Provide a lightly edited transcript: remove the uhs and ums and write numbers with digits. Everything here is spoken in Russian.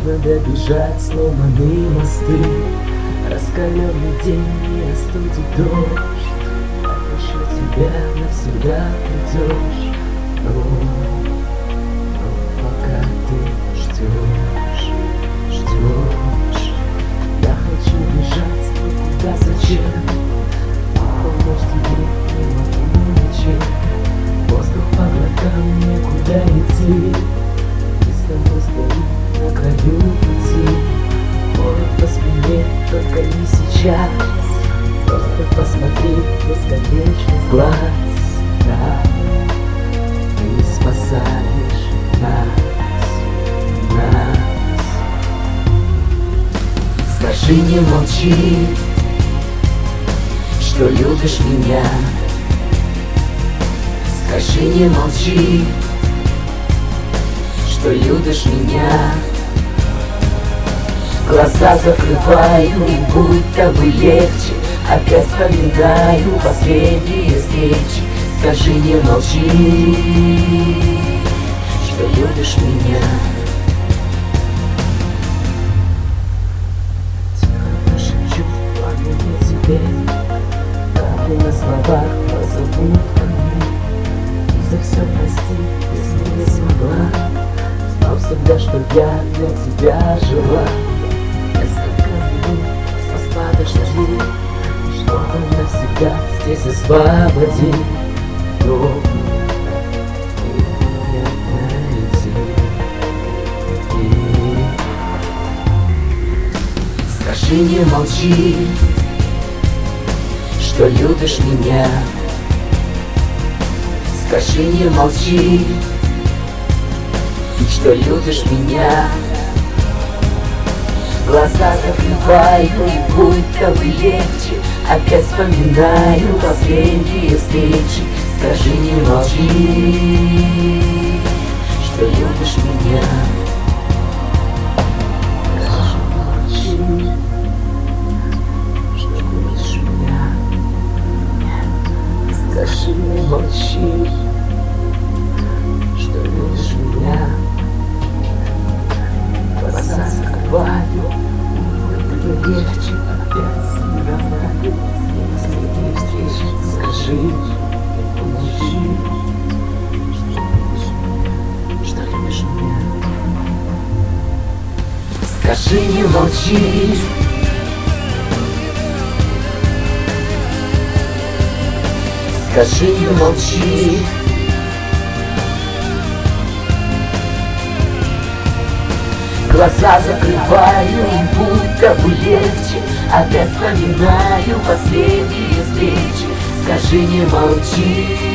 надо бежать, сломанные мосты. Раскаленный день и остудит дождь. Отпущу тебя, навсегда придешь. Но пока ты ждешь. Я хочу бежать, но куда, зачем? Помочь тебе не могу ничем. Воздух по глоткам, некуда идти. И с тобой стою на краю пути. Холод по спине, только не сейчас. Просто посмотри в бесконечный глаз. Да, ты спасаешь нас. Скажи, не молчи, что любишь меня. Скажи, не молчи, что любишь меня. Глаза закрываю, и будто бы легче. Опять вспоминаю последние встречи. Скажи, не молчи, что любишь меня. Тихо пошепчу пламени тебе. Как и на словах позовут ко мне. И за все прости, если не смогла. Знал всегда, что я для тебя жила. Несколько минут подожди, что-то навсегда здесь освободи. Но не найти. Скажи, не молчи, что любишь меня. Скажи, не молчи, что любишь меня. Глаза закрываю, и будто бы легче. Опять вспоминаю последние встречи. Скажи, не молчи, что любишь меня. Скажи, не молчи, что любишь меня. Скажи, не молчи, что любишь меня. Глаза закрываю, будто легче. Опять вспоминаю последние встречи. Скажи, не молчи, что любишь меня. Скажи, не молчи, скажи, не молчи. Глаза закрываю, и будто бы легче. Опять вспоминаю последние встречи. Скажи, не молчи,